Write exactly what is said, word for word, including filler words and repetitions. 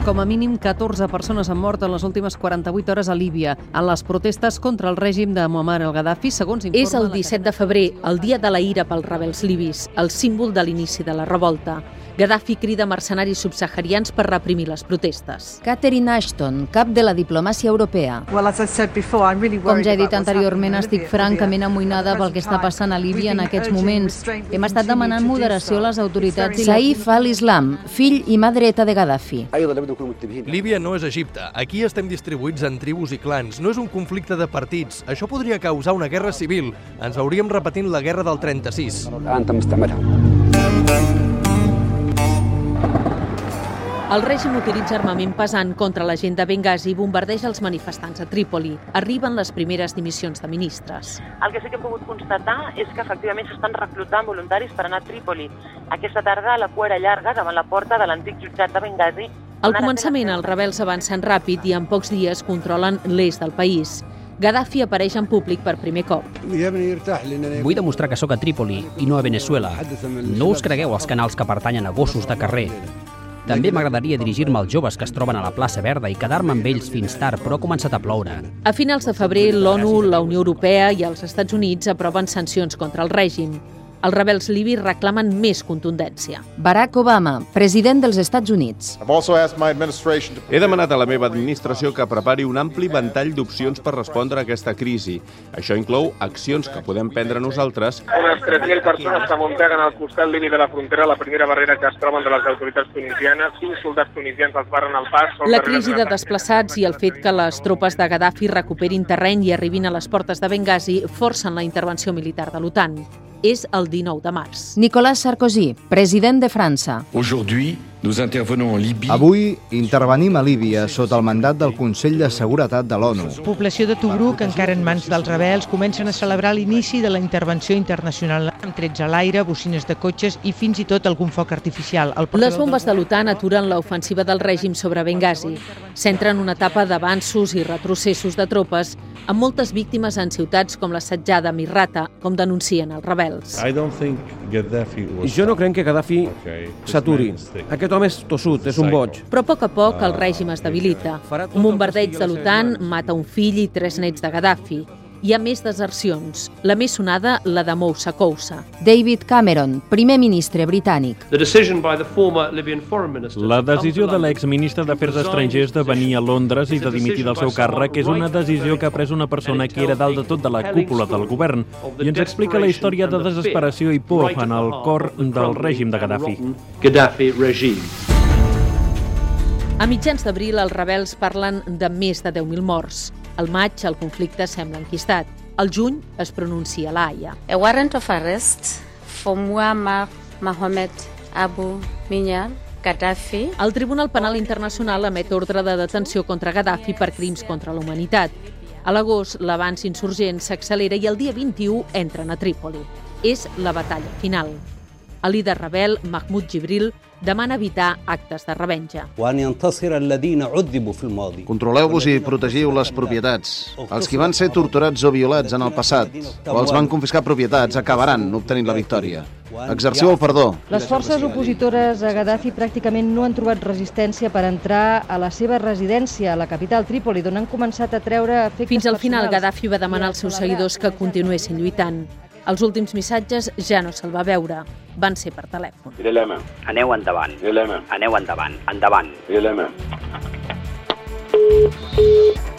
Com a mínim catorze persones han mort en les últimes quaranta-vuit hores a Líbia en les protestes contra el règim de Muammar el-Gaddafi, segons informa... És el disset de febrer, el dia de la ira pels rebels libis, el símbol de l'inici de la revolta. Gaddafi crida mercenaris subsaharians per reprimir les protestes. Catherine Ashton, cap de la diplomàcia europea. Com ja he dit anteriorment, estic francament amoïnada pel que està passant a Líbia en aquests moments. Hem estat demanant moderació a les autoritats... Saif al-Islam, fill i mà dreta de Gaddafi. Líbia no és Egipte. Aquí estem distribuïts en tribus i clans. No és un conflicte de partits. Això podria causar una guerra civil. Ens veuríem repetint la guerra del trenta-sis. El règim utilitza armament pesant contra la gent de Benghazi i bombardeja els manifestants a Trípoli. Arriben les primeres dimissions de ministres. El que sí que hem pogut constatar és que efectivament s'estan reclutant voluntaris per anar a Trípoli. Aquesta tarda la cua era llarga davant la porta de l'antic jutjat de Benghazi. Al començament, els rebels avancen ràpid i en pocs dies controlen l'est del país. Gaddafi apareix en públic per primer cop. Vull demostrar que sóc a Trípoli i no a Venezuela. No us cregueu els canals que pertanyen a gossos de carrer. També m'agradaria dirigir-me als joves que es troben a la plaça Verda i quedar-me amb ells fins tard, però ha començat a ploure. A finals de febrer, l'ONU, la Unió Europea i els Estats Units aproven sancions contra el règim. Els rebels libis reclamen més contundència. Barack Obama, president dels Estats Units. He demanat a la meva administració que prepari un ampli ventall d'opcions per respondre a aquesta crisi. Això inclou accions que podem prendre nosaltres. Unes tres mil persones s'amunteguen al costat límit de la frontera, la primera barrera que es troben de les autoritats tunisianes. Cinc soldats tunisians els barren al pas. La crisi de desplaçats i el fet que les tropes de Gaddafi recuperin terreny i arribin a les portes de Benghazi forcen la intervenció militar de l'OTAN. És el dinou de març. Nicolas Sarkozy, president de França. Avui intervenim a Líbia sota el mandat del Consell de Seguretat de l'ONU. Població de Tobruk, encara en mans dels rebels, comencen a celebrar l'inici de la intervenció internacional amb trets a l'aire, bocines de cotxes i fins i tot algun foc artificial. Les bombes de l'OTAN aturen l'ofensiva del règim sobre Benghazi. Centren una etapa d'avanços i retrocessos de tropes amb moltes víctimes en ciutats com l'assetjada Misrata, com denuncien els rebels. Jo no crec que Gaddafi s'aturi. Aquest home és tossut, és un boig. Però a poc a poc el règim es debilita. Un bombardeig de l'OTAN mata un fill i tres nets de Gaddafi. Hi ha més desercions. La més sonada, la de Moussa Koussa. David Cameron, primer ministre britànic. La decisió de l'exministre d'Afers Estrangers de venir a Londres i de dimitir del seu càrrec és una decisió que ha pres una persona que era dalt de tot de la cúpula del govern i ens explica la història de desesperació i por en el cor del règim de Gaddafi. A mitjans d'abril, els rebels parlen de més de deu mil morts. Al maig, el conflicte sembla enquistat. Al juny, es pronuncia la Haia. A warrant of arrest for Muammar Mohamed Abu Minyar Gaddafi. El Tribunal Penal Internacional emet ordre de detenció contra Gaddafi per crims contra la humanitat. A l'agost, l'avanç insurgent s'accelera i el dia vint-i-u entren a Trípoli. És la batalla final. El líder rebel, Mahmoud Jibril, demana evitar actes de revenja. Controleu-vos i protegiu les propietats. Els qui van ser torturats o violats en el passat o els van confiscar propietats acabaran obtenint la victòria. Exerciu el perdó. Les forces opositores a Gaddafi pràcticament no han trobat resistència per entrar a la seva residència a la capital Trípoli, d'on han començat a treure efectes Fins al final, personals. Gaddafi va demanar als seus seguidors que continuessin lluitant. Els últims missatges ja no se'l va veure. Van ser per telèfon. Aneu endavant. Aneu endavant. Endavant.